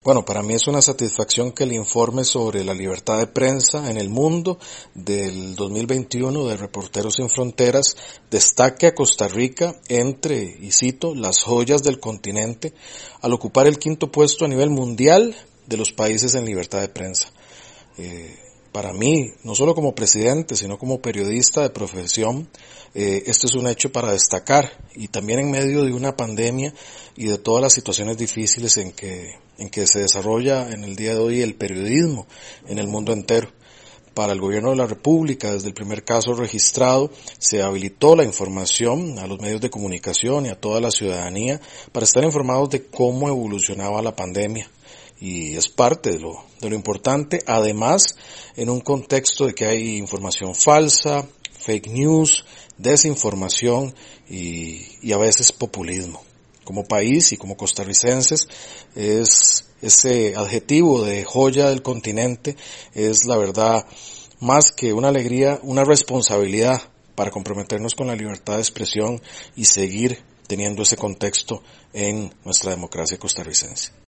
Bueno, para mí es una satisfacción que el informe sobre la libertad de prensa en el mundo del 2021 de Reporteros Sin Fronteras destaque a Costa Rica entre, y cito, las joyas del continente al ocupar el quinto puesto a nivel mundial de los países en libertad de prensa. Para mí, no solo como presidente, sino como periodista de profesión, este es un hecho para destacar, y también en medio de una pandemia y de todas las situaciones difíciles en que se desarrolla en el día de hoy el periodismo en el mundo entero. Para el gobierno de la República, desde el primer caso registrado, se habilitó la información a los medios de comunicación y a toda la ciudadanía para estar informados de cómo evolucionaba la pandemia. Y es parte de lo importante, además, en un contexto de que hay información falsa, fake news, desinformación y a veces populismo. Como país y como costarricenses, ese adjetivo de joya del continente es la verdad más que una alegría, una responsabilidad para comprometernos con la libertad de expresión y seguir teniendo ese contexto en nuestra democracia costarricense.